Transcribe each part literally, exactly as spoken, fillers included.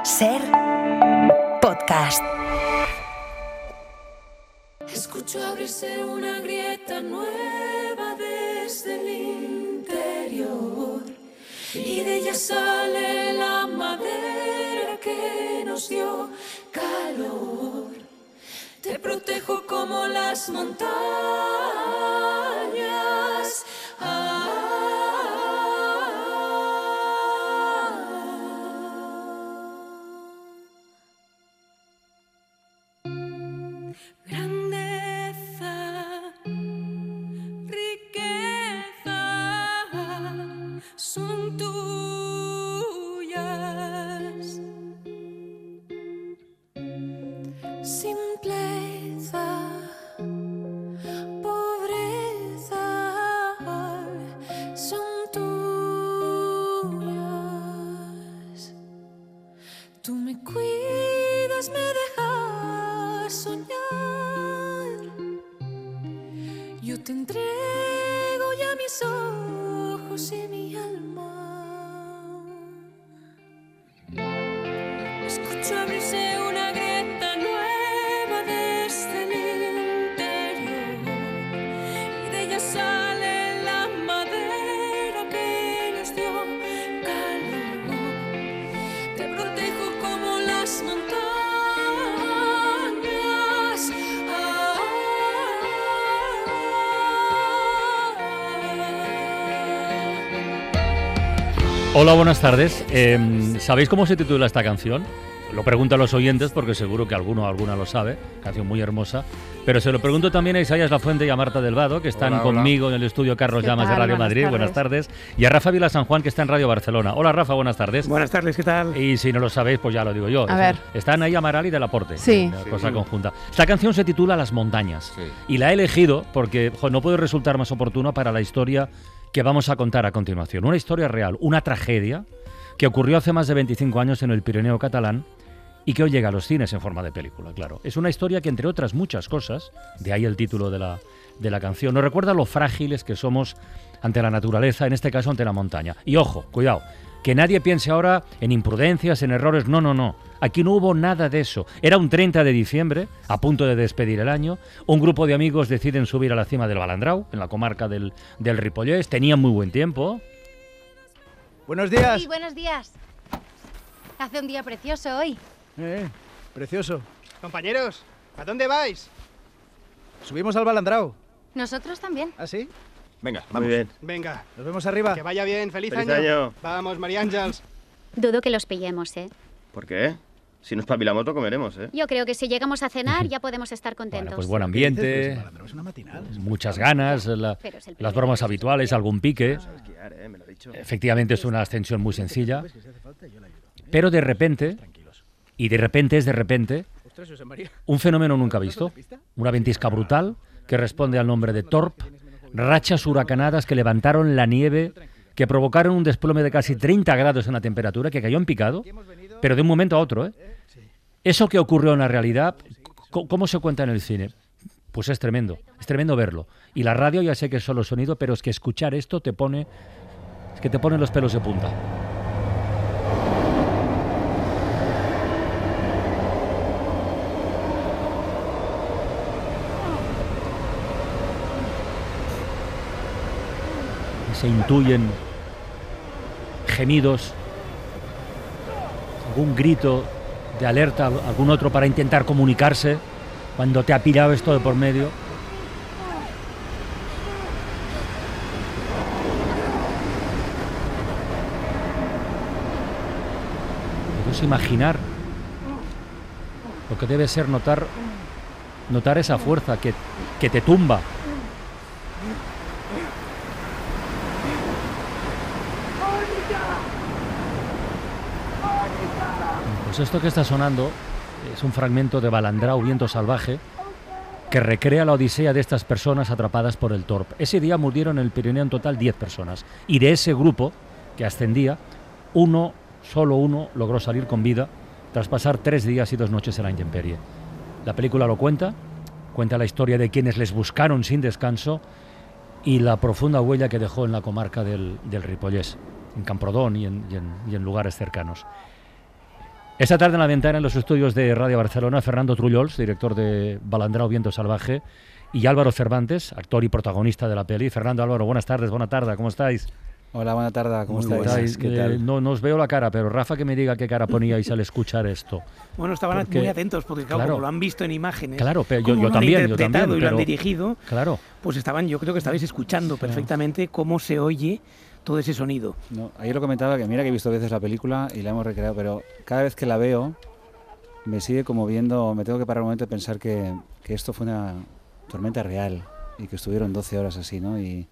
Ser podcast. Escucho abrirse una grieta nueva desde el interior, y de ella sale la madera que nos dio calor. Te protejo como las montañas. Ah, grandeza, riqueza son tuyas. Simpleza, pobreza son tuyas. Tú me cuidas, me dejas soñar. Yo te entrego ya mis ojos y mi alma. Escucho abrirse una grieta nueva desde el interior, y de ella sale la madera que nos dio calor. Te protejo como las montañas. Ah, Hola, buenas tardes. Eh, ¿Sabéis cómo se titula esta canción? Lo pregunto a los oyentes porque seguro que alguno o alguna lo sabe. Canción muy hermosa. Pero se lo pregunto también a Isaías Lafuente y a Marta del Vado, que están Hola, conmigo hola. en el estudio Carlos ¿Qué Llamas de tal? Radio Buenas Madrid. tardes. Buenas tardes. Y a Rafa Vila San Juan, que está en Radio Barcelona. Hola, Rafa, buenas tardes. Buenas tardes, ¿qué tal? Y si no lo sabéis, pues ya lo digo yo. A ver. Están ahí Amaral y Del Aporte. Sí. Una Sí. cosa conjunta. Esta canción se titula Las montañas. Sí. Y la he elegido porque jo, no puede resultar más oportuno para la historia que vamos a contar a continuación. Una historia real, una tragedia que ocurrió hace más de veinticinco años en el Pirineo catalán y que hoy llega a los cines en forma de película, claro. Es una historia que, entre otras muchas cosas, de ahí el título de la, de la canción, nos recuerda lo frágiles que somos ante la naturaleza, en este caso ante la montaña. Y ojo, cuidado, que nadie piense ahora en imprudencias, en errores. No, no, no. Aquí no hubo nada de eso. Era un treinta de diciembre, a punto de despedir el año. Un grupo de amigos deciden subir a la cima del Balandrau, en la comarca del, del Ripollès. Tenían muy buen tiempo. Buenos días. Sí, buenos días. Hace un día precioso hoy. Eh, precioso. Compañeros, ¿a dónde vais? Subimos al Balandrau. Nosotros también. ¿Ah, sí? Venga, vamos. Muy bien. Venga, Nos vemos arriba. que vaya bien, feliz, Feliz año. año. Vamos, María Ángeles. Dudo que los pillemos, ¿eh? ¿Por qué? Si nos espabilamos lo comeremos, ¿eh? Yo creo que si llegamos a cenar ya podemos estar contentos. Bueno, pues buen ¿Qué dices? Pues el ambiente, Balandrau es una matinal. muchas ganas, la- Pero es el las primer bromas día. habituales, algún pique. Sabes esquiar, ¿eh? Me lo ha dicho. Efectivamente es una ascensión muy sencilla, ¿Sabes que si hace falta yo la ayudo? pero de repente, Tranquilos. y de repente es de repente, Ostras, José María. un fenómeno nunca visto, una ventisca brutal que responde al nombre de Torp, rachas huracanadas que levantaron la nieve, que provocaron un desplome de casi treinta grados en la temperatura, que cayó en picado, pero de un momento a otro, ¿eh? Eso que ocurrió en la realidad, c- ¿cómo se cuenta en el cine? Pues es tremendo, es tremendo verlo. Y la radio ya sé que es solo sonido, pero es que escuchar esto te pone, es que te pone los pelos de punta. Y se intuyen gemidos, algún grito de alerta, algún otro para intentar comunicarse cuando te ha pirado esto de por medio. Puedes imaginar lo que debe ser notar, notar esa fuerza que, que te tumba. Pues esto que está sonando es un fragmento de Balandrau, Viento Salvaje, que recrea la odisea de estas personas atrapadas por el Torp. Ese día murieron en el Pirineo en total diez personas. Y de ese grupo que ascendía, uno, solo uno, logró salir con vida tras pasar tres días y dos noches en la intemperie. La película lo cuenta, cuenta la historia de quienes les buscaron sin descanso y la profunda huella que dejó en la comarca del, del Ripollès, en Camprodón y en, y en, y en lugares cercanos. Esta tarde en la ventana, en los estudios de Radio Barcelona, Fernando Trullols, director de Balandrau Viento Salvaje, y Álvaro Cervantes, actor y protagonista de la peli. Fernando, Álvaro, buenas tardes, buena tarde, ¿cómo estáis? Hola, buena tarde, ¿cómo Muy estáis? ¿Qué eh, tal? no, no os veo la cara, pero Rafa que me diga qué cara poníais al escuchar esto. Bueno, estaban Porque, muy atentos porque, claro, claro, como lo han visto en imágenes, claro, pero yo, cómo yo lo también, han yo interpretado también, y lo han pero- dirigido, Claro. pues estaban, yo creo que estabais escuchando perfectamente cómo se oye todo ese sonido. No, ayer lo comentaba que mira que he visto veces la película y la hemos recreado, pero cada vez que la veo me sigue como viendo, me tengo que parar un momento y pensar que, que esto fue una tormenta real y que estuvieron doce horas así, ¿no? Y,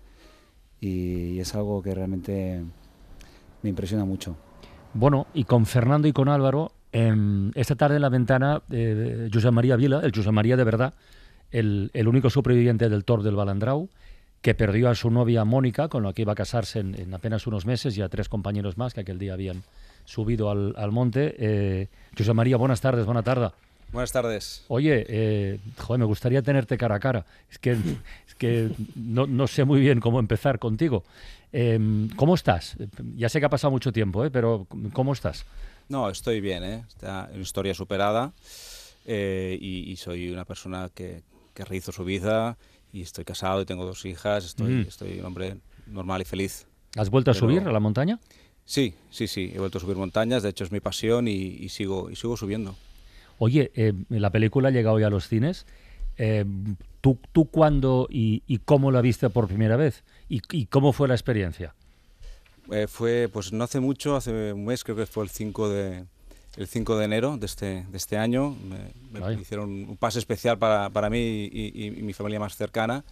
y es algo que realmente me impresiona mucho. Bueno, y con Fernando y con Álvaro, eh, esta tarde en la ventana, eh, Josep María Vila, el Josep María de verdad, el, el único superviviente del Tor del Balandrau, que perdió a su novia Mónica, con la que iba a casarse en, en apenas unos meses, y a tres compañeros más que aquel día habían subido al, al monte. Eh, Josep María, buenas tardes, buena tarde. Buenas tardes. Oye, eh, joder, me gustaría tenerte cara a cara. Es que, es que no, no sé muy bien cómo empezar contigo. Eh, ¿Cómo estás? Ya sé que ha pasado mucho tiempo, ¿eh? Pero ¿cómo estás? No, estoy bien, ¿eh? Está una historia superada eh, y, y soy una persona que, que rehizo su vida y estoy casado y tengo dos hijas. Estoy, Mm. estoy un hombre normal y feliz. ¿Has vuelto a Pero- subir a la montaña? Sí, sí, sí. He vuelto a subir montañas. De hecho, es mi pasión y, y sigo y sigo subiendo. Oye, eh, la película ha llegado ya a los cines. Eh, ¿tú, ¿Tú cuándo y, y cómo la viste por primera vez? ¿Y, y cómo fue la experiencia? Eh, fue, pues no hace mucho, hace un mes, creo que fue el cinco de, el cinco de enero de este, de este año. Me, me Ay. hicieron un pase especial para, para mí y, y- y mi familia más cercana.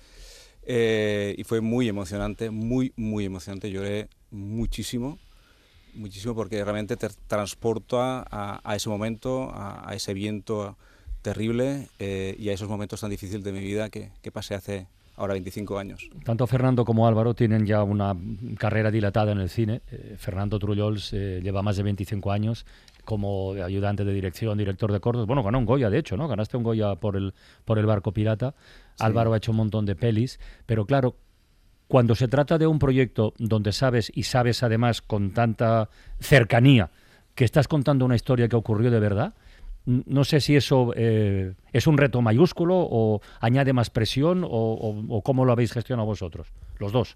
Eh, y fue muy emocionante, muy, muy emocionante. Lloré muchísimo, muchísimo porque realmente te transporta a, a ese momento, a, a ese viento terrible eh, y a esos momentos tan difíciles de mi vida que, que pasé hace ahora veinticinco años. Tanto Fernando como Álvaro tienen ya una carrera dilatada en el cine. Eh, Fernando Trullols eh, lleva más de veinticinco años como ayudante de dirección, director de cortos. Bueno, ganó un Goya, de hecho, ¿no? Ganaste un Goya por el, por el Barco Pirata. Sí. Álvaro ha hecho un montón de pelis, pero claro, cuando se trata de un proyecto donde sabes, y sabes además con tanta cercanía, que estás contando una historia que ocurrió de verdad, n- no sé si eso eh, es un reto mayúsculo o añade más presión o, o- o cómo lo habéis gestionado vosotros, los dos.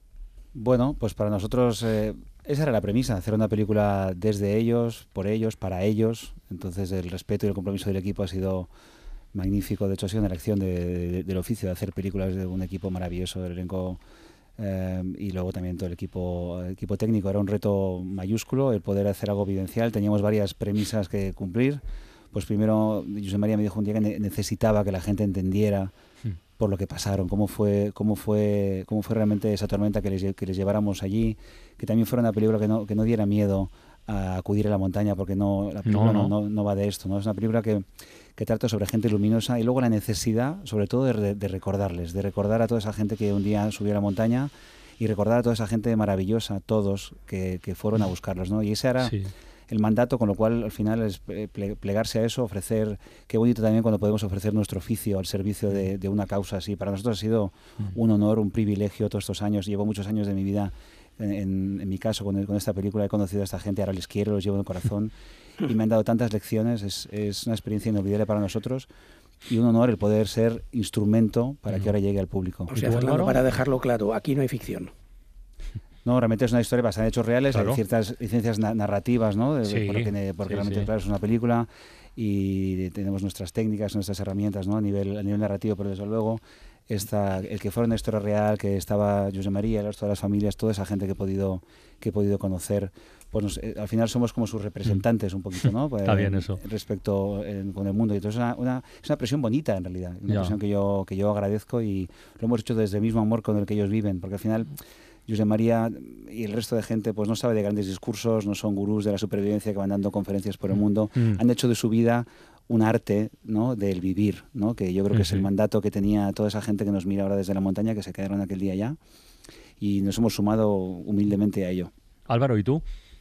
Bueno, pues para nosotros eh, esa era la premisa, hacer una película desde ellos, por ellos, para ellos. Entonces el respeto y el compromiso del equipo ha sido magnífico. De hecho ha sido una elección de- de- del oficio de hacer películas de un equipo maravilloso, del elenco eh, y luego también todo el equipo, el equipo técnico. Era un reto mayúsculo el poder hacer algo vivencial. Teníamos varias premisas que cumplir. Pues primero Josep María me dijo un día que ne- necesitaba que la gente entendiera por lo que pasaron, cómo fue, cómo fue, cómo fue realmente esa tormenta que les, lle- que les lleváramos allí, que también fuera una película que no, que no diera miedo a acudir a la montaña, porque no, la película No, no, no. no, no va de esto, ¿no? Es una película que, que trata sobre gente luminosa y luego la necesidad, sobre todo, de, re- de recordarles, de recordar a toda esa gente que un día subió a la montaña y recordar a toda esa gente maravillosa, todos, que, que fueron a buscarlos, ¿no? Y ese era Sí. el mandato, con lo cual al final es eh, ple- plegarse a eso, ofrecer, qué bonito también cuando podemos ofrecer nuestro oficio al servicio de, de una causa así. Para nosotros ha sido un honor, un privilegio todos estos años. Llevo muchos años de mi vida, en, en- en mi caso con, el- con esta película he conocido a esta gente, ahora les quiero, los llevo en el corazón y me han dado tantas lecciones, es, es una experiencia inolvidable para nosotros y un honor el poder ser instrumento para que ahora llegue al público. O sea, tú, Fernando, Álvaro? para dejarlo claro, aquí no hay ficción. No, realmente es una historia basada en hechos reales, Claro. hay ciertas licencias na- narrativas, ¿no? De- Sí, porque porque sí, realmente, sí. claro, es una película y tenemos nuestras técnicas, nuestras herramientas, ¿no? A nivel, a nivel narrativo, pero desde luego esta, el que fuera una historia real, que estaba Josep María, el resto de las familias, toda esa gente que he podido, que he podido conocer, pues nos- eh, al final somos como sus representantes un poquito, ¿no? Pues, Está bien eso. Respecto eh, con el mundo. Y entonces es una, una, es una presión bonita en realidad, una Ya. presión que yo, que yo agradezco y lo hemos hecho desde el mismo amor con el que ellos viven, porque al final Josep María y el resto de gente pues no sabe de grandes discursos, no son gurús de la supervivencia que van dando conferencias por el mundo, Mm. han hecho de su vida un arte, ¿no? Del vivir, ¿no? Que yo creo que Sí, es el sí. mandato que tenía toda esa gente que nos mira ahora desde la montaña, que se quedaron aquel día ya, y nos hemos sumado humildemente a ello. Álvaro, ¿y tú?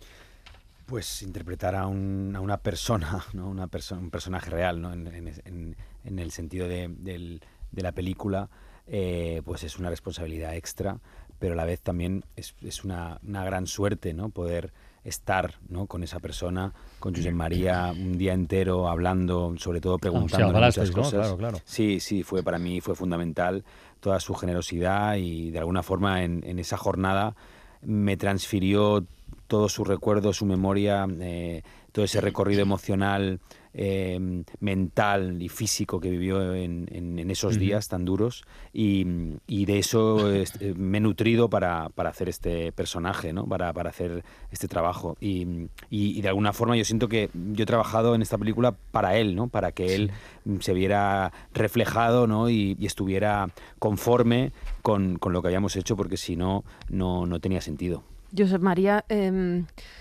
Pues interpretar a, un- a una persona, ¿no? Una perso- un personaje real, ¿no? En, en- en- en el sentido de, del- de la película, eh, pues es una responsabilidad extra, pero a la vez también es, es una, una gran suerte, ¿no? Poder estar, ¿no?, con esa persona, con Josep María, un día entero hablando, sobre todo preguntando o sea, muchas ¿no? cosas. Claro, claro. Sí, sí, fue para mí fue fundamental toda su generosidad y de alguna forma en, en esa jornada me transfirió todos sus recuerdos, su memoria, eh, todo ese recorrido emocional, eh, mental y físico que vivió en, en, en esos días tan duros y, y de eso este, me he nutrido para, para hacer este personaje, ¿no? para, para hacer este trabajo y, y, y de alguna forma yo siento que yo he trabajado en esta película para él, ¿no? Para que él sí. se viera reflejado, ¿no? y, y estuviera conforme con, con lo que habíamos hecho, porque si no, no, no tenía sentido. Josep María, eh,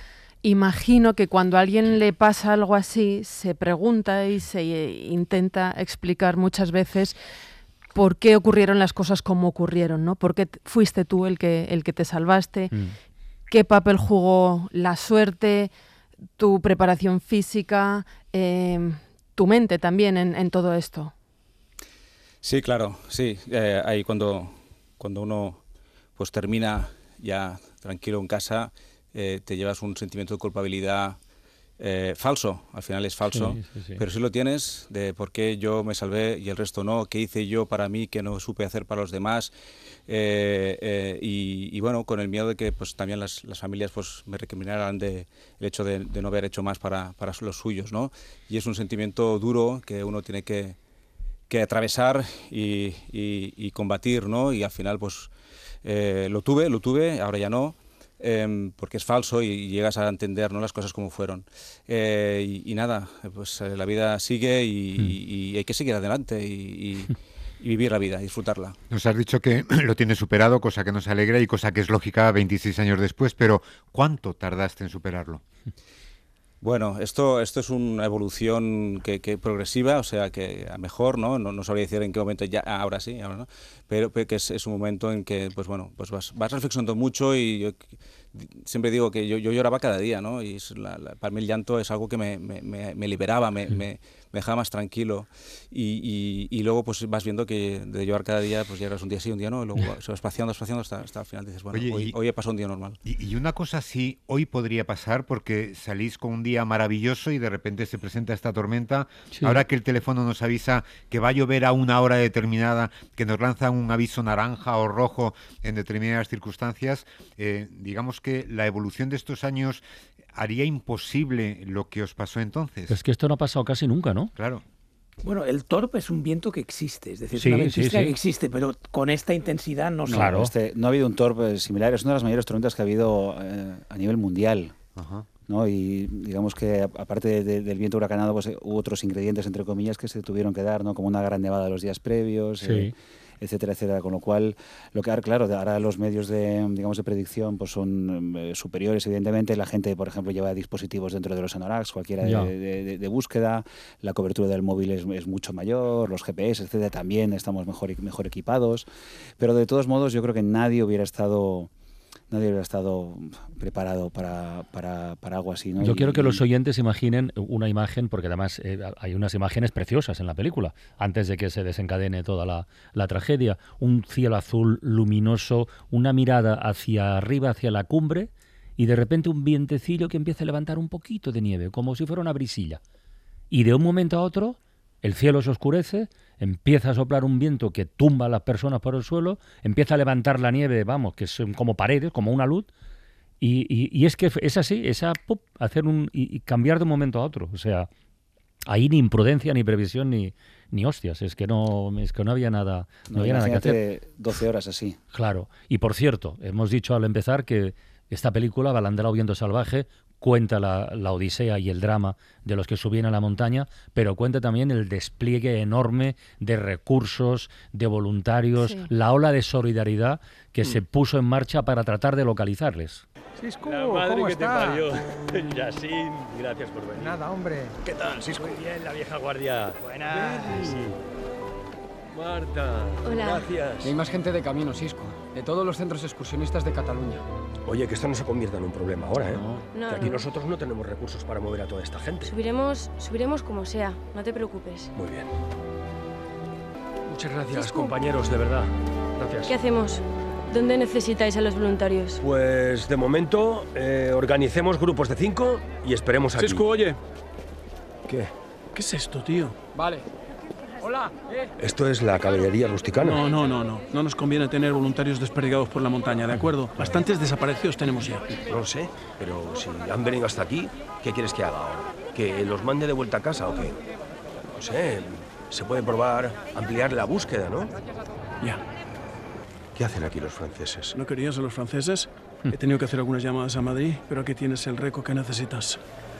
imagino que cuando a alguien le pasa algo así, se pregunta y se intenta explicar muchas veces por qué ocurrieron las cosas como ocurrieron, ¿no? ¿Por qué fuiste tú el que, el que te salvaste? Mm. ¿Qué papel jugó la suerte, tu preparación física, eh, tu mente también en, en todo esto? Sí, claro, sí. Eh, ahí cuando, cuando uno pues termina ya tranquilo en casa, eh, te llevas un sentimiento de culpabilidad eh, falso, al final es falso, sí, sí, sí. pero si lo tienes de por qué yo me salvé y el resto no, qué hice yo para mí que no supe hacer para los demás, eh, eh, y, y bueno, con el miedo de que pues también las, las familias pues me recriminaran de el hecho de, de no haber hecho más para, para los suyos, ¿no? Y es un sentimiento duro que uno tiene que, que atravesar y, y, y combatir, ¿no? Y al final pues Eh, lo tuve, lo tuve, ahora ya no, eh, porque es falso y, y llegas a entender, ¿no?, las cosas como fueron. Eh, y, y nada, pues eh, la vida sigue y, mm. y, y hay que seguir adelante y, y, y vivir la vida, disfrutarla. Nos has dicho que lo tienes superado, cosa que nos alegra y cosa que es lógica veintiséis años después, pero ¿cuánto tardaste en superarlo? Bueno, esto, esto es una evolución que, que progresiva, o sea, que a mejor, ¿no? No, no sabría decir en qué momento, ya ahora sí, ahora no, pero, pero que es, es un momento en que, pues bueno, pues vas, vas reflexionando mucho y yo siempre digo que yo, yo lloraba cada día, ¿no? Y es la, la, para mí el llanto es algo que me, me, me liberaba, me, me, me dejaba más tranquilo y, y, y luego pues vas viendo que de llorar cada día pues llegas un día sí, un día no, y luego se va espaciando, espaciando hasta, hasta el final dices, bueno, Oye, hoy, y, hoy he pasado un día normal. Y, y una cosa sí, hoy podría pasar porque salís con un día maravilloso y de repente se presenta esta tormenta, sí. Ahora que el teléfono nos avisa que va a llover a una hora determinada, que nos lanzan un aviso naranja o rojo en determinadas circunstancias, eh, digamos que la evolución de estos años haría imposible lo que os pasó entonces. Es que esto no ha pasado casi nunca, ¿no? Claro. Bueno, el Torp es un viento que existe, es decir, sí, es una ventisca sí, sí. que existe, pero con esta intensidad no se... Claro, este, no ha habido un Torp similar, es una de las mayores tormentas que ha habido eh, a nivel mundial. Ajá. ¿No? Y digamos que aparte de, de, del viento huracanado, pues hubo otros ingredientes, entre comillas, que se tuvieron que dar, ¿no? Como una gran nevada los días previos, sí. eh, etcétera, etcétera. Con lo cual, lo que ahora, claro, ahora los medios de, digamos, de predicción pues son eh, superiores, evidentemente. La gente, por ejemplo, lleva dispositivos dentro de los anoraks, cualquiera de, de, de, de búsqueda. La cobertura del móvil es, es mucho mayor, los G P S, etcétera, también estamos mejor, mejor equipados. Pero de todos modos, yo creo que nadie hubiera estado... Nadie hubiera estado preparado para, para, para algo así, ¿no? Yo y, quiero que los oyentes imaginen una imagen, porque además eh, hay unas imágenes preciosas en la película, antes de que se desencadene toda la, la tragedia. Un cielo azul luminoso, una mirada hacia arriba, hacia la cumbre, y de repente un vientecillo que empieza a levantar un poquito de nieve, como si fuera una brisilla. Y de un momento a otro, el cielo se oscurece, empieza a soplar un viento que tumba a las personas por el suelo, empieza a levantar la nieve, vamos, que son como paredes, como una luz, y, y, y es que es así, es a ¡pup! hacer un y, y cambiar de un momento a otro. O sea, ahí ni imprudencia, ni previsión, ni, ni hostias, es que no, es que no había nada, no, no había nada que hacer. doce horas así. Claro, y por cierto, hemos dicho al empezar que esta película, Balandrá o Viento Salvaje, cuenta la, la odisea y el drama de los que subían a la montaña, pero cuenta también el despliegue enorme de recursos, de voluntarios, sí. La ola de solidaridad que mm. se puso en marcha para tratar de localizarles. Cisco, la madre ¿cómo que está? Te parió. Yassin, gracias por venir. Nada, hombre. ¿Qué tal, Cisco? Muy bien, la vieja guardia. Buenas. Sí. Marta. Hola. Gracias. Y hay más gente de camino, Cisco. De todos los centros excursionistas de Cataluña. Oye, que esto no se convierta en un problema ahora, ¿eh? No, no, que aquí no. nosotros no tenemos recursos para mover a toda esta gente. Subiremos, subiremos como sea, no te preocupes. Muy bien. Muchas gracias, Cisco. Compañeros, de verdad. Gracias. ¿Qué hacemos? ¿Dónde necesitáis a los voluntarios? Pues de momento eh, organicemos grupos de cinco y esperemos aquí. Sisku, oye. ¿Qué? ¿Qué es esto, tío? Vale. Hola. ¿eh? Esto es la caballería rusticana. No, no, no, no. No nos conviene tener voluntarios desperdigados por la montaña, ¿de acuerdo? Bastantes desaparecidos tenemos ya. No lo sé, pero si han venido hasta aquí, ¿qué quieres que haga ahora? ¿Que los mande de vuelta a casa o qué? No sé, se puede probar ampliar la búsqueda, ¿no? Ya. ¿Qué hacen aquí los franceses? ¿No querías a los franceses? He tenido que hacer algunas llamadas a Madrid, pero aquí tienes el reco que necesitas.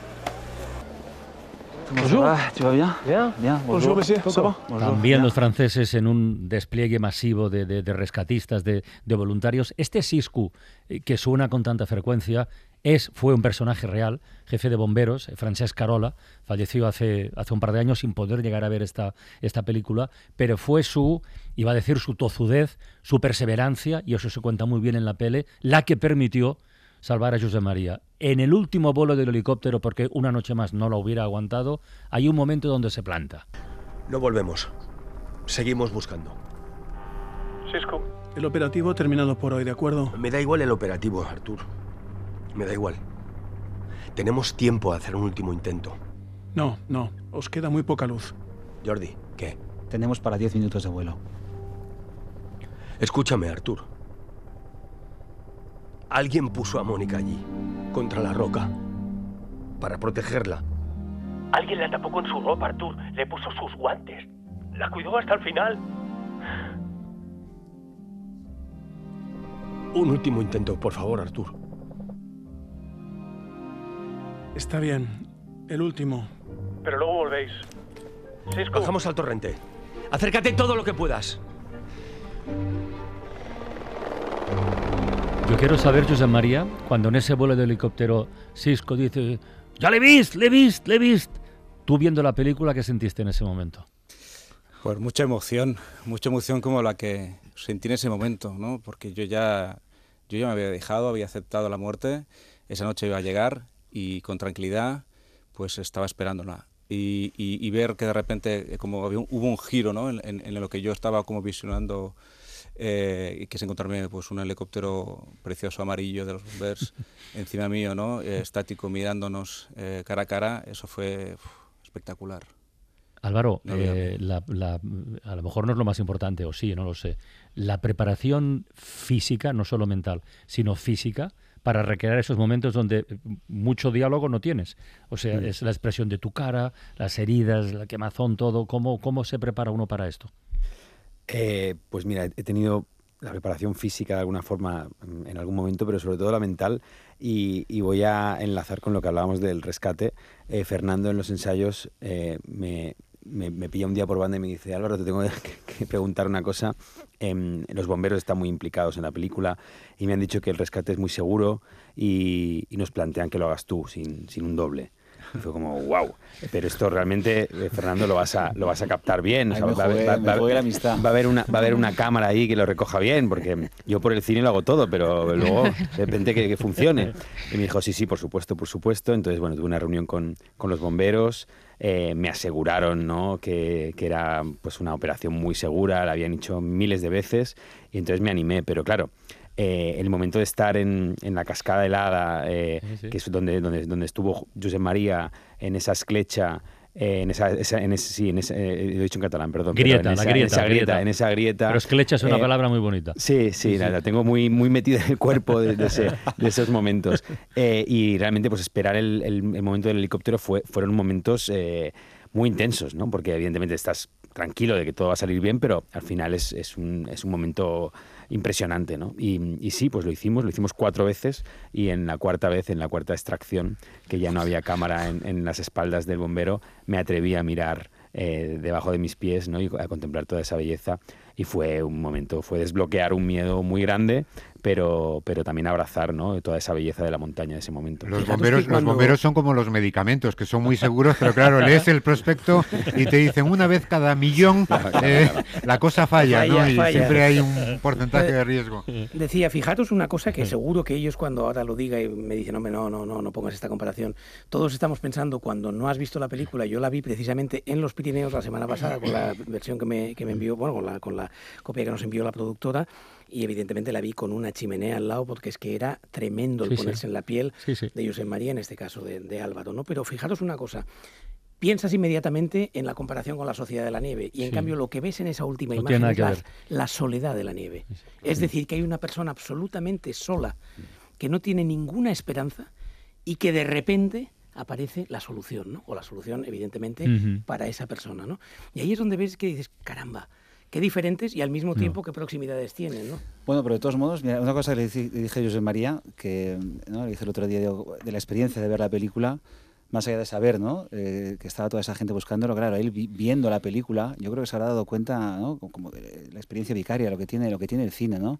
Bonjour. ¿Tu vas bien? Bien. Bien. Bonjour, monsieur. ¿Ça va? También los franceses en un despliegue masivo de, de, de rescatistas, de, de voluntarios. Este Sisku, eh, que suena con tanta frecuencia, es, fue un personaje real, jefe de bomberos, eh, Francesc Carola, falleció hace, hace un par de años sin poder llegar a ver esta, esta película, pero fue su, iba a decir, su tozudez, su perseverancia, y eso se cuenta muy bien en la peli, la que permitió salvar a Josep María. En el último vuelo del helicóptero, porque una noche más no lo hubiera aguantado, hay un momento donde se planta. No volvemos. Seguimos buscando. Sisku. El operativo ha terminado por hoy, ¿de acuerdo? Me da igual el operativo, Artur. Me da igual. Tenemos tiempo a hacer un último intento. No, no. Os queda muy poca luz. Jordi, ¿qué? Tenemos para diez minutos de vuelo. Escúchame, Artur. Alguien puso a Mónica allí, contra la roca, para protegerla. Alguien la tapó con su ropa, Artur. Le puso sus guantes. La cuidó hasta el final. Un último intento, por favor, Artur. Está bien. El último. Pero luego volvéis. Sisku. Bajamos al torrente. Acércate todo lo que puedas. Yo quiero saber, Josep María, cuando en ese vuelo de helicóptero Sisku dice «¡Ya le vist, le vist, le vist!», tú viendo la película, ¿qué sentiste en ese momento? Pues mucha emoción, mucha emoción como la que sentí en ese momento, ¿no? Porque yo ya, yo ya me había dejado, había aceptado la muerte, esa noche iba a llegar y con tranquilidad pues estaba esperándola. Y, y, y ver que de repente como había un, hubo un giro, ¿no? en, en, en lo que yo estaba como visionando, eh, y que es encontrarme pues un helicóptero precioso amarillo de los bombers encima mío, ¿no? Eh, estático mirándonos eh, cara a cara, eso fue uf, espectacular. Álvaro, No, eh, la, la, a lo mejor no es lo más importante, o sí, no lo sé. La preparación física, no solo mental, sino física, para recrear esos momentos donde mucho diálogo no tienes. O sea, mm. es la expresión de tu cara, las heridas, la quemazón, todo. ¿Cómo, cómo se prepara uno para esto? Eh, pues mira, he tenido la preparación física de alguna forma en algún momento, pero sobre todo la mental, y, y voy a enlazar con lo que hablábamos del rescate. Eh, Fernando en los ensayos eh, me, me, me pilla un día por banda y me dice: Álvaro, te tengo que, que preguntar una cosa. Eh, los bomberos están muy implicados en la película y me han dicho que el rescate es muy seguro y, y nos plantean que lo hagas tú, sin, sin un doble. Y fue como, wow, pero esto realmente, eh, Fernando, lo vas a, lo vas a captar bien. O sea, va, jugué, va, va, va, amistad. va, a haber una, va a haber una cámara ahí que lo recoja bien, porque yo por el cine lo hago todo, pero luego de repente que, que funcione. Y me dijo, sí, sí, por supuesto, por supuesto. Entonces, bueno, tuve una reunión con, con los bomberos, eh, me aseguraron, ¿no?, que, que era pues una operación muy segura, la habían hecho miles de veces, y entonces me animé, pero claro, Eh, el momento de estar en, en la cascada helada, eh, sí, sí. que es donde, donde, donde estuvo Josep María, en esa esclecha, eh, en esa, esa en ese, sí, en ese, eh, lo he dicho en catalán, perdón. Grieta, en esa, la grieta, en esa grieta, grieta. En esa grieta. Pero esclecha es una eh, palabra muy bonita. Sí, sí, sí, la, sí. la tengo muy, muy metida en el cuerpo de, de, ese, de esos momentos. Eh, y realmente, pues esperar el, el, el momento del helicóptero fue, fueron momentos eh, muy intensos, ¿no? Porque evidentemente estás tranquilo de que todo va a salir bien, pero al final es, es, un, es un momento impresionante, ¿no? Y, y sí, pues lo hicimos, lo hicimos cuatro veces, y en la cuarta vez, en la cuarta extracción, que ya no había cámara en, en las espaldas del bombero, me atreví a mirar eh, debajo de mis pies, ¿no?, y a contemplar toda esa belleza, y fue un momento, fue desbloquear un miedo muy grande, pero, pero también abrazar, ¿no?, toda esa belleza de la montaña en ese momento. Los bomberos, los bomberos son como los medicamentos, que son muy seguros, pero claro, lees el prospecto y te dicen una vez cada millón eh, la cosa falla, falla, ¿no? Y falla. Siempre hay un porcentaje de riesgo. Decía, fijaros una cosa que seguro que ellos, cuando ahora lo diga y me dicen, hombre, no, no, no, no pongas esta comparación, todos estamos pensando, cuando no has visto la película, yo la vi precisamente en los Pirineos la semana pasada con la versión que me, que me envió, bueno, con la, con la copia que nos envió la productora, y evidentemente la vi con una chimenea al lado porque es que era tremendo el Sí, ponerse sí. en la piel Sí, sí. de Josep María, en este caso de, de Álvaro, ¿no? Pero fijaros una cosa, piensas inmediatamente en la comparación con la Sociedad de la Nieve y en Sí. cambio lo que ves en esa última No tiene imagen nada es que la, ver. la soledad de la nieve. Es decir, que hay una persona absolutamente sola que no tiene ninguna esperanza y que de repente aparece la solución, ¿no? O la solución, evidentemente, Ujú. para esa persona, ¿no? Y ahí es donde ves que dices, caramba, qué diferentes y al mismo tiempo qué proximidades tienen, ¿no? Bueno, pero de todos modos, mira, una cosa que le dije, le dije a Josep María, que ¿no? le dije el otro día, digo, de la experiencia de ver la película, más allá de saber, ¿no? Eh, que estaba toda esa gente buscándolo, claro, él vi, viendo la película, yo creo que se habrá dado cuenta, ¿no? Como, como de la experiencia vicaria, lo que tiene, lo que tiene el cine, ¿no?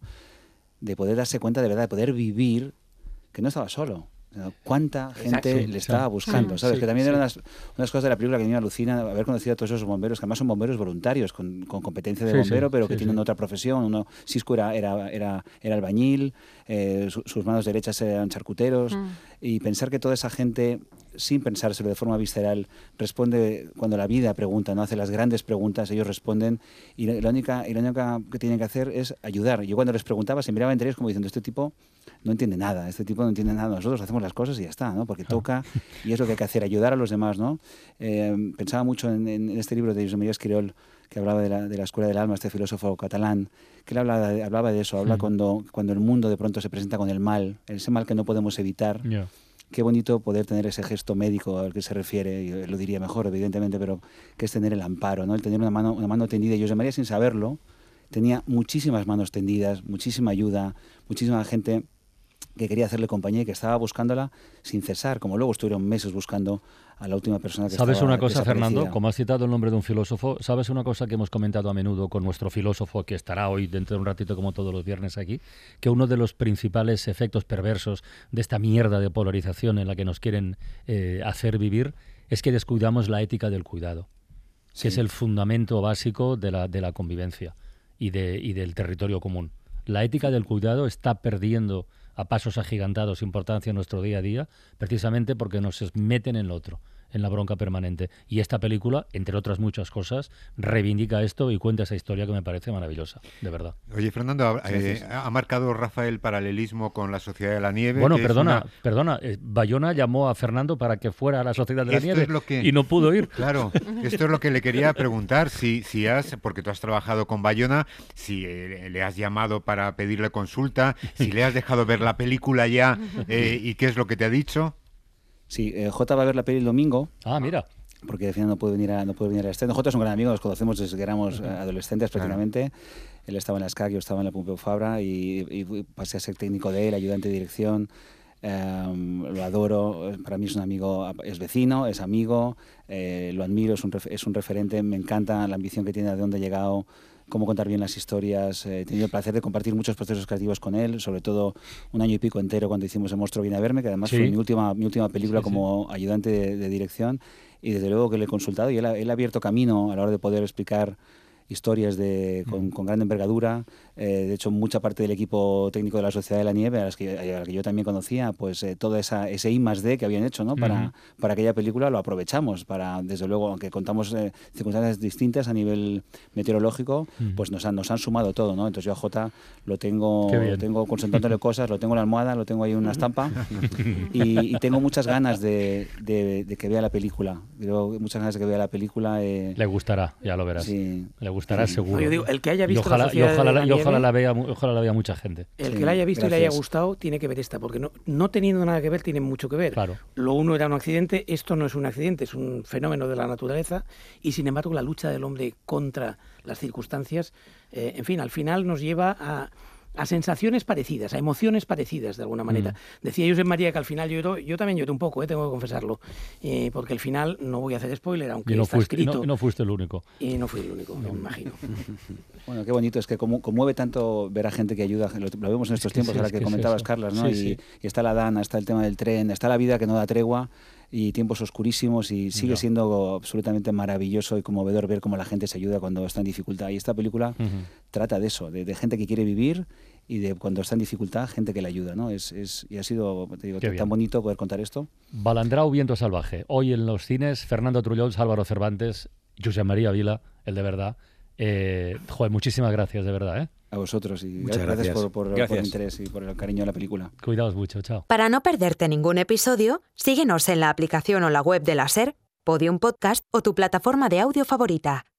De poder darse cuenta de verdad, de poder vivir, que no estaba solo. ¿Cuánta gente Exacto. le estaba buscando? ¿Sabes? Sí, que también sí. eran unas, unas cosas de la película que a mí me alucina haber conocido a todos esos bomberos, que además son bomberos voluntarios, con, con competencia de Sí, bombero, sí, pero sí, que sí. tienen otra profesión. Uno, Sisco era, era, era, era albañil, eh, su- sus manos derechas eran charcuteros, Mm. y pensar que toda esa gente, sin pensárselo de forma visceral, responde cuando la vida pregunta, no hace las grandes preguntas, ellos responden, y la, la única, y la única que tienen que hacer es ayudar. Yo cuando les preguntaba, se miraba entre ellos como diciendo, este tipo no entiende nada, este tipo no entiende nada, nosotros hacemos las cosas y ya está, ¿no? Porque toca y es lo que hay que hacer, ayudar a los demás, ¿no? Eh, pensaba mucho en, en este libro de Josep María Esquirol, que hablaba de la, de la Escuela del Alma, este filósofo catalán, que él hablaba de, hablaba de eso, habla Mm. cuando, cuando el mundo de pronto se presenta con el mal, ese mal que no podemos evitar. Ya. Qué bonito poder tener ese gesto médico al que se refiere, y él lo diría mejor, evidentemente, pero que es tener el amparo, ¿no? El tener una mano, una mano tendida. Y Josep María, sin saberlo, tenía muchísimas manos tendidas, muchísima ayuda, muchísima gente que quería hacerle compañía y que estaba buscándola sin cesar, como luego estuvieron meses buscando a la última persona que ¿Sabes estaba una cosa, Fernando? desaparecida. Como has citado el nombre de un filósofo, ¿sabes una cosa que hemos comentado a menudo con nuestro filósofo, que estará hoy dentro de un ratito como todos los viernes aquí? Que uno de los principales efectos perversos de esta mierda de polarización en la que nos quieren eh, hacer vivir es que descuidamos la ética del cuidado, Sí. que es el fundamento básico de la, de la convivencia y, de, y del territorio común. La ética del cuidado está perdiendo a pasos agigantados importancia en nuestro día a día, precisamente porque nos meten en lo otro, en la bronca permanente. Y esta película, entre otras muchas cosas, reivindica esto y cuenta esa historia que me parece maravillosa, de verdad. Oye, Fernando, eh, ha marcado Rafael paralelismo con la Sociedad de la Nieve. Bueno, que es perdona, una- perdona. eh, Bayona llamó a Fernando para que fuera a la Sociedad de la Esto Nieve es lo que- y no pudo ir. Claro, esto es lo que le quería preguntar, si, si has, porque tú has trabajado con Bayona, si eh, le has llamado para pedirle consulta, si le has dejado ver la película ya eh, y qué es lo que te ha dicho. Sí, eh, Jota va a ver la peli el domingo. Ah, mira. Porque al final no puede venir a, no puede venir al estreno. Jota es un gran amigo, nos conocemos desde que éramos eh, adolescentes prácticamente. Él estaba en la S C A C, yo estaba en la Pompeu Fabra y, y pasé a ser técnico de él, ayudante de dirección. Um, lo adoro, para mí es un amigo, es vecino, es amigo, eh, lo admiro, es un, ref, es un referente, me encanta la ambición que tiene, de dónde ha llegado, cómo contar bien las historias. Eh, he tenido el placer de compartir muchos procesos creativos con él, sobre todo un año y pico entero cuando hicimos El monstruo viene a verme, que además Sí. fue mi última, mi última película Sí, sí. como ayudante de, de dirección, y desde luego que le he consultado y él ha, él ha abierto camino a la hora de poder explicar historias de, con, con gran envergadura. Eh, de hecho, mucha parte del equipo técnico de la Sociedad de la Nieve, a las que, a la que yo también conocía, pues eh, todo esa, ese I más D que habían hecho, ¿no? para, Ujú. para aquella película lo aprovechamos, para, desde luego, aunque contamos eh, circunstancias distintas a nivel meteorológico, Ujú. pues nos han, nos han sumado todo, ¿no? Entonces yo a Jota lo tengo, Qué bien. lo tengo concentrándole cosas, lo tengo en la almohada, lo tengo ahí en una estampa y, y tengo muchas ganas de, de, de que vea la película. Tengo muchas ganas de que vea la película. Eh, Le gustará, ya lo verás. Sí. Le gustará Sí. seguro. No, yo digo, el que haya Y visto ojalá, la Sociedad y ojalá, de la y ojalá Nieve- la vea, mu- ojalá la vea mucha gente. El Sí, que la haya visto y le haya gracias. gustado tiene que ver esta, porque no, no teniendo nada que ver tiene mucho que ver. Claro. Lo uno era un accidente, esto no es un accidente, es un fenómeno de la naturaleza y sin embargo la lucha del hombre contra las circunstancias, eh, en fin, al final nos lleva a, a sensaciones parecidas, a emociones parecidas de alguna manera. Mm. Decía Josep María que al final lloró, yo también lloré un poco, eh, tengo que confesarlo, eh, porque al final, no voy a hacer spoiler, aunque Y no está fuiste, escrito, no, no fuiste el único. y no fui el único, me imagino. Bueno, qué bonito, es que como, conmueve tanto ver a gente que ayuda, lo, lo vemos en estos que tiempos, sí, ahora es que que es comentabas, eso. Carlas, ¿no? Sí, y, sí. y está la Dana, está el tema del tren, está la vida que no da tregua y tiempos oscurísimos y sigue Ya. siendo absolutamente maravilloso y conmovedor ver cómo la gente se ayuda cuando está en dificultad. Y esta película Ujú. trata de eso, de, de gente que quiere vivir y de cuando está en dificultad, gente que le ayuda, ¿no? Es, es, y ha sido, te digo, Qué tan bien. bonito poder contar esto. Balandrau, Viento Salvaje. Hoy en los cines, Fernando Trullols, Álvaro Cervantes, Josep María Vila, el de verdad. Eh, joder, muchísimas gracias, de verdad, ¿eh? A vosotros y Muchas gracias, gracias. Por, por, Gracias. por el interés y por el cariño a la película. Cuidaos mucho, chao. Para no perderte ningún episodio, síguenos en la aplicación o la web de la SER, Podium Podcast o tu plataforma de audio favorita.